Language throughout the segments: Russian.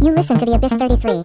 You listen to the Abyss 33.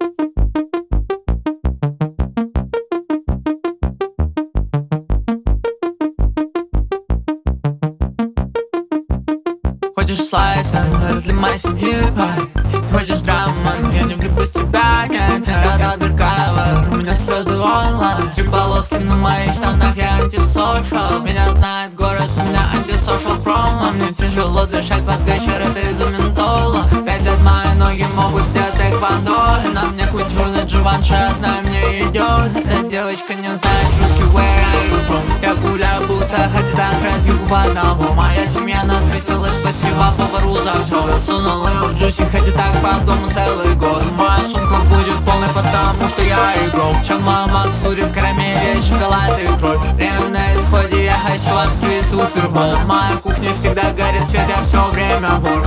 Хочешь слайс, но это для моей семьи, Ты хочешь драму, но я не влюблюсь в тебя, нет. Я undercover, у меня слезы онлайн. Три полоски на моих штанах, я антисошал. Меня знает город, у меня антисошал промо. Мне тяжело дышать под вечер, это из-за ментола. 5 лет мои ноги могут сделать тэквондо. И на мне культурный дживанши, я знаю, мне идет. Эта девочка не знает русский, where are you from? Я гуляю в бутсах, хотя танц разгиб в одному. Моя семья насытилась, спасибо повару за все. Засунул ее в джуси, хотя так по дому целый год. Моя сумка будет полной, потому что я игрок. Чем мама судит карамели, шоколад и кровь. Время на исходе, я хочу открыть супербол. В моей кухне всегда горит свет, я все время вор.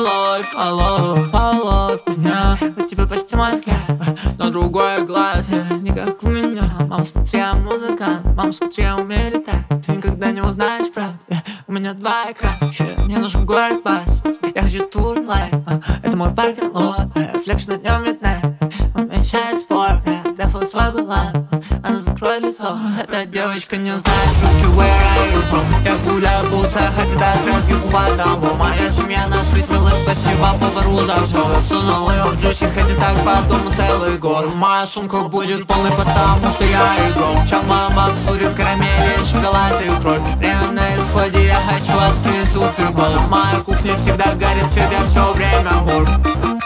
Follow меня. У тебя почти мой взгляд, но другой глаз, не как у меня. Мам, смотри, я музыкант, мам, смотри, я умею летать. Ты никогда не узнаешь правду, у меня 2 экрана. Мне нужен город бас, я хочу тур лайф. Это мой паркинг лот, флекш на нем видно. Умещает спор, дефол свой баланс. Она закроет лицо, эта девочка не знает русский, where are you from? Я гуляю в бутсах, хотя да, сразу в одного. Моя семья насытилась, спасибо повару за все. Засунул ее в джуси, хотя так по дому целый год. Моя сумка будет полной, потому что я игрок. Чем мама судит карамели, шоколад и кровь. Время на исходе, я хочу открыть супербол. В моей кухне всегда горит свет, я все время вор.